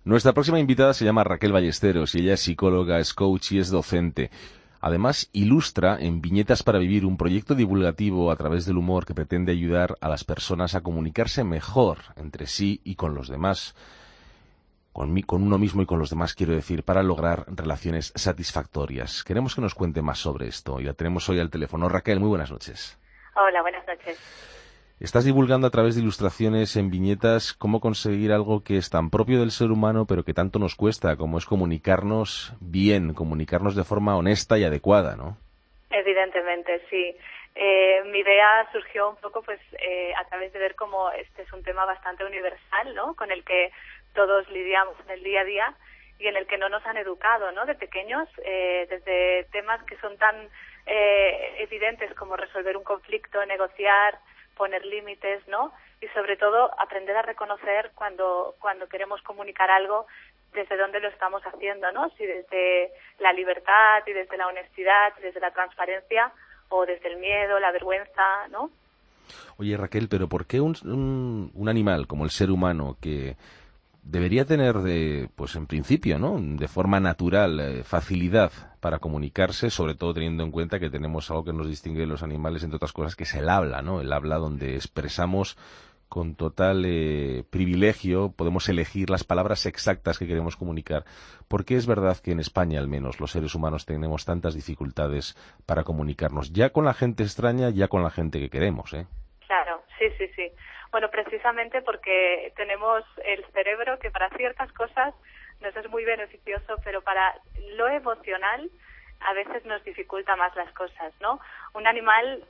Nuestra próxima invitada se llama Raquel Ballesteros y ella es psicóloga, es coach y es docente. Además, ilustra en Viñetas para Vivir un proyecto divulgativo a través del humor que pretende ayudar a las personas a comunicarse mejor entre sí y con los demás. Con uno mismo y con los demás, quiero decir, para lograr relaciones satisfactorias. Queremos que nos cuente más sobre esto y la tenemos hoy al teléfono. Raquel, muy buenas noches. Hola, buenas noches. Estás divulgando a través de ilustraciones en viñetas cómo conseguir algo que es tan propio del ser humano, pero que tanto nos cuesta, como es comunicarnos bien, comunicarnos de forma honesta y adecuada, ¿no? Evidentemente, sí. Mi idea surgió un poco a través de ver cómo este es un tema bastante universal, ¿no? Con el que todos lidiamos en el día a día y en el que no nos han educado, ¿no? De pequeños, desde temas que son tan evidentes como resolver un conflicto, negociar, poner límites, ¿no? Y sobre todo aprender a reconocer cuando queremos comunicar algo, desde dónde lo estamos haciendo, ¿no? Si desde la libertad y desde la honestidad y desde la transparencia o desde el miedo, la vergüenza, ¿no? Oye, Raquel, pero ¿por qué un animal como el ser humano que debería tener, pues en principio, ¿no?, de forma natural, facilidad para comunicarse, sobre todo teniendo en cuenta que tenemos algo que nos distingue de los animales, entre otras cosas, que es el habla, ¿no? El habla donde expresamos con total privilegio, podemos elegir las palabras exactas que queremos comunicar. ¿Por qué es verdad que en España, al menos, los seres humanos tenemos tantas dificultades para comunicarnos? Ya con la gente extraña, ya con la gente que queremos, ¿eh? Claro, sí, sí, sí. Bueno, precisamente porque tenemos el cerebro que para ciertas cosas nos es muy beneficioso, pero para lo emocional a veces nos dificulta más las cosas, ¿no? Un animal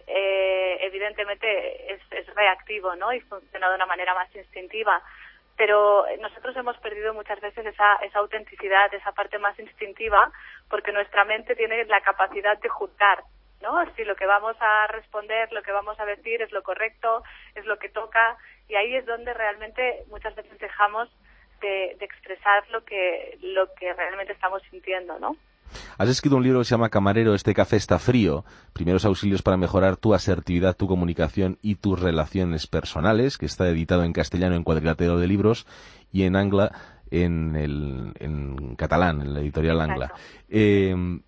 evidentemente es reactivo, ¿no? Y funciona de una manera más instintiva, pero nosotros hemos perdido muchas veces esa autenticidad, esa parte más instintiva, porque nuestra mente tiene la capacidad de juzgar, ¿no? Si lo que vamos a responder, lo que vamos a decir es lo correcto, es lo que toca, y ahí es donde realmente muchas veces dejamos de expresar lo que realmente estamos sintiendo, ¿no? Has escrito un libro que se llama Camarero, este café está frío, primeros auxilios para mejorar tu asertividad, tu comunicación y tus relaciones personales, que está editado en castellano en Cuadrilátero de Libros y en Angla en catalán, en la editorial Angla. Exacto.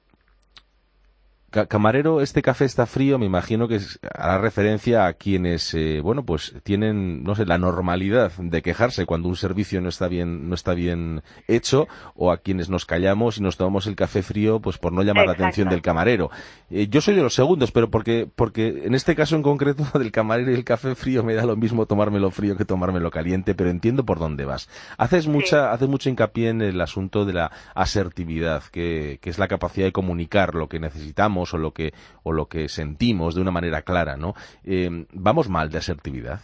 Camarero, este café está frío, me imagino que hará referencia a quienes, bueno, pues tienen, no sé, la normalidad de quejarse cuando un servicio no está bien hecho, o a quienes nos callamos y nos tomamos el café frío, pues por no llamar la atención Exacto. del camarero. Yo soy de los segundos, pero porque en este caso en concreto del camarero y el café frío me da lo mismo tomármelo frío que tomármelo caliente, pero entiendo por dónde vas. Haces Sí. mucho hincapié en el asunto de la asertividad, que es la capacidad de comunicar lo que necesitamos o lo que sentimos de una manera clara, ¿no? ¿Vamos mal de asertividad?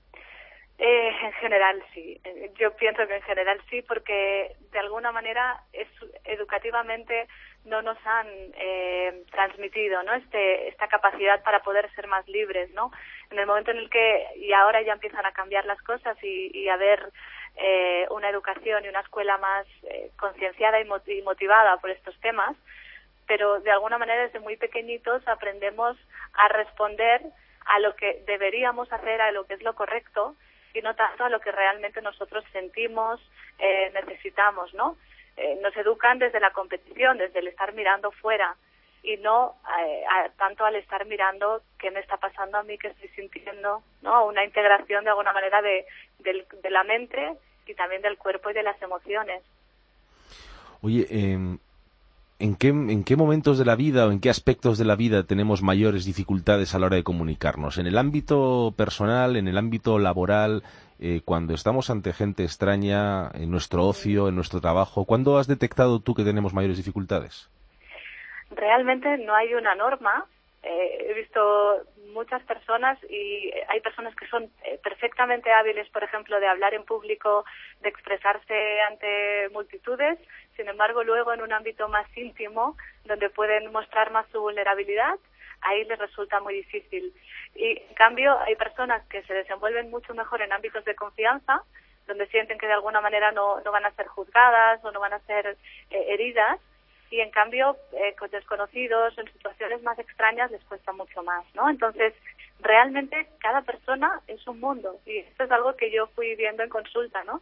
En general sí. Yo pienso que en general sí, porque de alguna manera educativamente no nos han transmitido, ¿no? Esta capacidad para poder ser más libres, ¿no? En el momento en el que, y ahora ya empiezan a cambiar las cosas y a haber una educación y una escuela más concienciada y motivada por estos temas, pero de alguna manera desde muy pequeñitos aprendemos a responder a lo que deberíamos hacer, a lo que es lo correcto, y no tanto a lo que realmente nosotros sentimos, necesitamos, ¿no? Nos educan desde la competición, desde el estar mirando fuera, y no tanto al estar mirando qué me está pasando a mí, qué estoy sintiendo, ¿no? Una integración de alguna manera de la mente y también del cuerpo y de las emociones. Oye, ¿en qué momentos de la vida o en qué aspectos de la vida tenemos mayores dificultades a la hora de comunicarnos? ¿En el ámbito personal, en el ámbito laboral, cuando estamos ante gente extraña, en nuestro ocio, en nuestro trabajo? ¿Cuándo has detectado tú que tenemos mayores dificultades? Realmente no hay una norma. He visto muchas personas y hay personas que son perfectamente hábiles, por ejemplo, de hablar en público, de expresarse ante multitudes. Sin embargo, luego en un ámbito más íntimo, donde pueden mostrar más su vulnerabilidad, ahí les resulta muy difícil. Y en cambio, hay personas que se desenvuelven mucho mejor en ámbitos de confianza, donde sienten que de alguna manera no van a ser juzgadas o no van a ser heridas, y en cambio con desconocidos, en situaciones más extrañas, les cuesta mucho más, ¿no? Entonces, realmente cada persona es un mundo, y esto es algo que yo fui viendo en consulta, ¿no?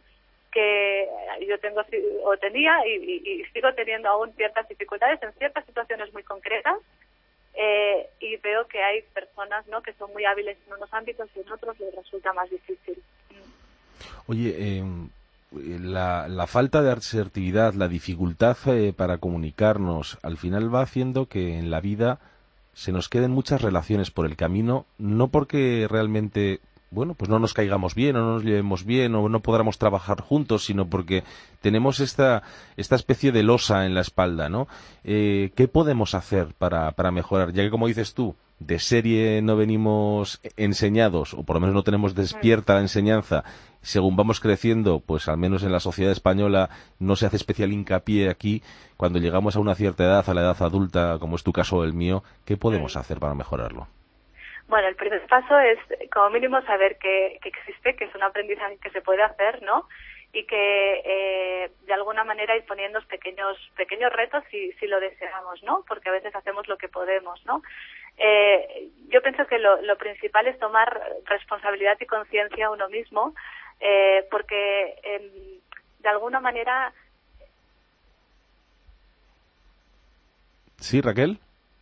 que yo tengo o tenía y sigo teniendo aún ciertas dificultades en ciertas situaciones muy concretas, y veo que hay personas, ¿no?, que son muy hábiles en unos ámbitos y en otros les resulta más difícil. Oye, la falta de asertividad, la dificultad para comunicarnos, al final va haciendo que en la vida se nos queden muchas relaciones por el camino, no porque realmente, bueno, pues no nos caigamos bien o no nos llevemos bien o no podamos trabajar juntos, sino porque tenemos esta especie de losa en la espalda, ¿no? ¿Qué podemos hacer para mejorar? Ya que, como dices tú, de serie no venimos enseñados, o por lo menos no tenemos despierta la enseñanza. Según vamos creciendo, pues al menos en la sociedad española no se hace especial hincapié aquí. Cuando llegamos a una cierta edad, a la edad adulta, como es tu caso o el mío, ¿qué podemos hacer para mejorarlo? Bueno, el primer paso es, como mínimo, saber que existe, que es un aprendizaje que se puede hacer, ¿no? Y que de alguna manera ir poniendo pequeños retos si lo deseamos, ¿no? Porque a veces hacemos lo que podemos, ¿no? Yo pienso que lo principal es tomar responsabilidad y conciencia uno mismo, porque de alguna manera... Sí, Raquel.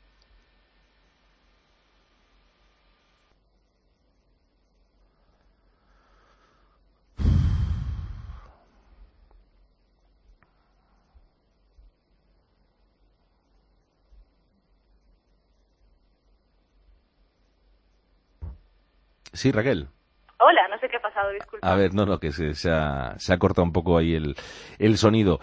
Sí, Raquel. Hola, no sé qué ha pasado, disculpa. A ver, no, que se ha cortado un poco ahí el sonido.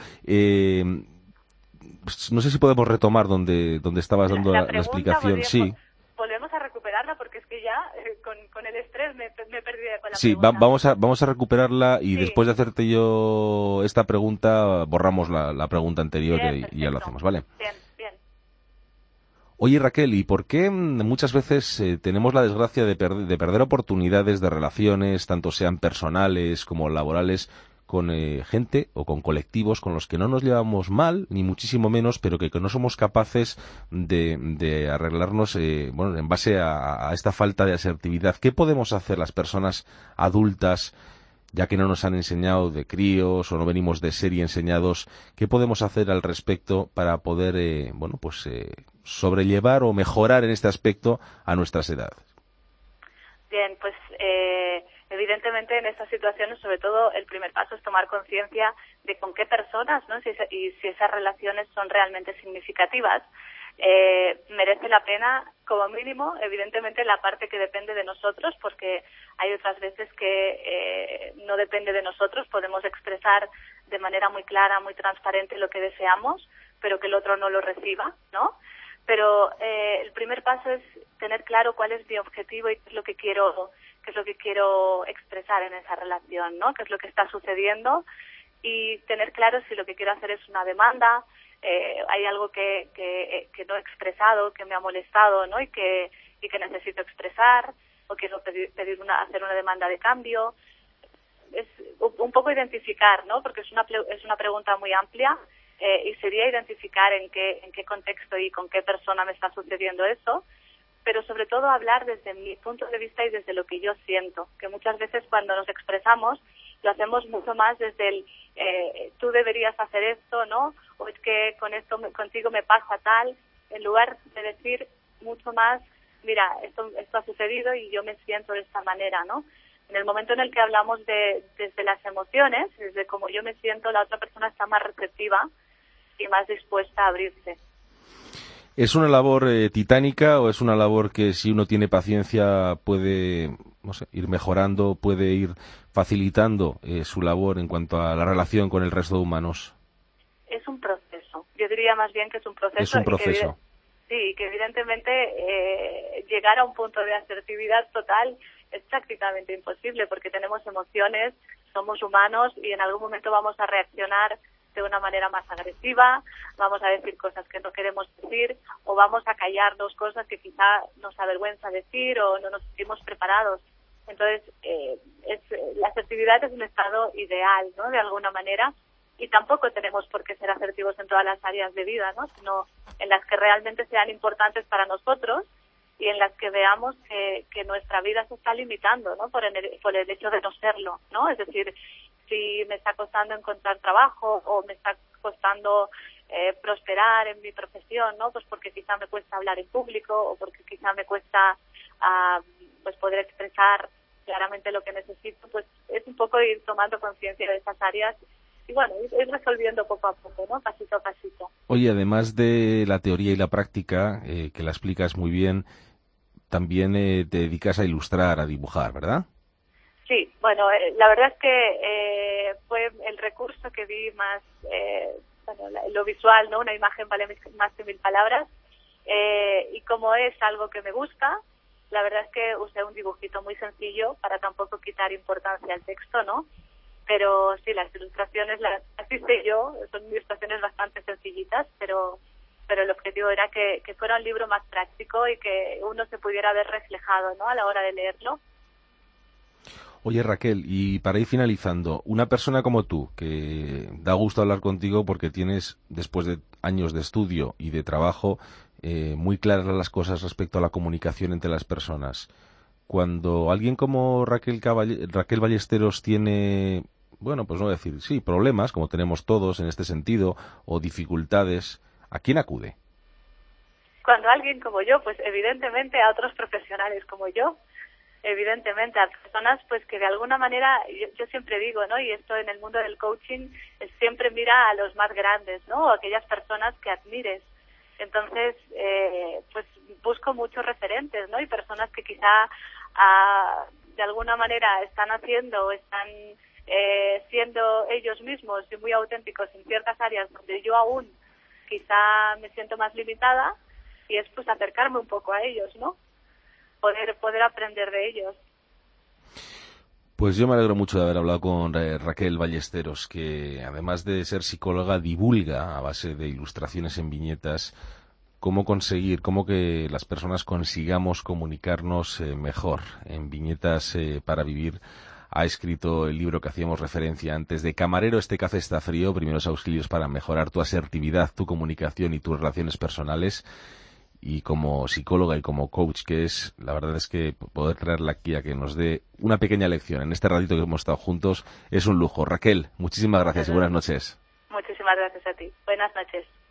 No sé si podemos retomar donde estabas dando la explicación. Sí. Volvemos a recuperarla porque es que ya con el estrés me he perdido con la sí, pregunta. vamos a recuperarla y sí. Después de hacerte yo esta pregunta, borramos la pregunta anterior. Bien, y ya lo hacemos, ¿vale? Bien. Oye, Raquel, ¿y por qué muchas veces tenemos la desgracia de perder oportunidades de relaciones, tanto sean personales como laborales, con gente o con colectivos con los que no nos llevamos mal, ni muchísimo menos, pero que no somos capaces de arreglarnos, bueno, en base a esta falta de asertividad? ¿Qué podemos hacer las personas adultas, ya que no nos han enseñado de críos o no venimos de serie enseñados? ¿Qué podemos hacer al respecto para poder, sobrellevar o mejorar en este aspecto a nuestras edades? Bien, pues evidentemente en estas situaciones, sobre todo, el primer paso es tomar conciencia de con qué personas, ¿no? Y si esas relaciones son realmente significativas. Merece la pena, como mínimo, evidentemente, la parte que depende de nosotros, porque hay otras veces que no depende de nosotros, podemos expresar de manera muy clara, muy transparente lo que deseamos, pero que el otro no lo reciba, ¿no? Pero el primer paso es tener claro cuál es mi objetivo y qué es lo que quiero expresar en esa relación, ¿no? Qué es lo que está sucediendo, y tener claro si lo que quiero hacer es una demanda, hay algo que no he expresado, que me ha molestado, ¿no? y que necesito expresar, o quiero hacer una demanda de cambio. Es un poco identificar, ¿no? Porque es una pregunta muy amplia, y sería identificar en qué contexto y con qué persona me está sucediendo eso, pero sobre todo hablar desde mi punto de vista y desde lo que yo siento, que muchas veces cuando nos expresamos lo hacemos mucho más desde el tú deberías hacer esto, ¿no? O es que contigo me pasa tal, en lugar de decir mucho más, mira, esto ha sucedido y yo me siento de esta manera, ¿no? En el momento en el que hablamos desde las emociones, desde cómo yo me siento, la otra persona está más receptiva y más dispuesta a abrirse. ¿Es una labor titánica o es una labor que, si uno tiene paciencia, puede, no sé, ir mejorando, puede ir facilitando su labor en cuanto a la relación con el resto de humanos? Es un proceso. Yo diría más bien que es un proceso. Es un proceso. Sí, que evidentemente llegar a un punto de asertividad total es prácticamente imposible, porque tenemos emociones, somos humanos y en algún momento vamos a reaccionar de una manera más agresiva, vamos a decir cosas que no queremos decir, o vamos a callarnos cosas que quizá nos avergüenza decir o no nos sentimos preparados. Entonces, la asertividad es un estado ideal, ¿no? De alguna manera, y tampoco tenemos por qué ser asertivos en todas las áreas de vida, ¿no? Sino en las que realmente sean importantes para nosotros y en las que veamos que nuestra vida se está limitando, ¿no? Por el hecho de no serlo, ¿no? Es decir, si me está costando encontrar trabajo o me está costando prosperar en mi profesión, ¿no? Pues porque quizá me cuesta hablar en público o porque quizá me cuesta pues poder expresar claramente lo que necesito. Pues es un poco ir tomando conciencia de esas áreas y bueno, ir resolviendo poco a poco, ¿no? Pasito a pasito. Oye, además de la teoría y la práctica, que la explicas muy bien, también te dedicas a ilustrar, a dibujar, ¿verdad? Sí, bueno, la verdad es que fue el recurso que vi más, lo visual, ¿no? Una imagen vale más que 1000 palabras, y como es algo que me gusta, la verdad es que usé un dibujito muy sencillo para tampoco quitar importancia al texto, ¿no? Pero sí, las ilustraciones las hice yo, son ilustraciones bastante sencillitas, pero el objetivo era que fuera un libro más práctico y que uno se pudiera ver reflejado, ¿no? A la hora de leerlo. Oye, Raquel, y para ir finalizando, una persona como tú, que da gusto hablar contigo porque tienes, después de años de estudio y de trabajo, muy claras las cosas respecto a la comunicación entre las personas. Cuando alguien como Raquel Ballesteros tiene, bueno, pues no voy a decir, sí, problemas, como tenemos todos en este sentido, o dificultades, ¿a quién acude? Cuando alguien como yo, pues evidentemente a otros profesionales como yo, evidentemente a personas pues que de alguna manera, yo siempre digo, ¿no? Y esto en el mundo del coaching siempre mira a los más grandes, ¿no? O aquellas personas que admires. Entonces, pues busco muchos referentes, ¿no? Y personas que quizá de alguna manera están haciendo o están siendo ellos mismos y muy auténticos en ciertas áreas donde yo aún quizá me siento más limitada, y es pues acercarme un poco a ellos, ¿no? Poder aprender de ellos. Pues yo me alegro mucho de haber hablado con Raquel Ballesteros, que además de ser psicóloga divulga a base de ilustraciones en viñetas cómo que las personas consigamos comunicarnos mejor en viñetas para vivir. Ha escrito el libro que hacíamos referencia antes, de Camarero, este café está frío, primeros auxilios para mejorar tu asertividad, tu comunicación y tus relaciones personales. Y como psicóloga y como coach que es, la verdad es que poder traerla aquí a que nos dé una pequeña lección en este ratito que hemos estado juntos es un lujo. Raquel, muchísimas gracias y buenas noches. Muchísimas gracias a ti. Buenas noches.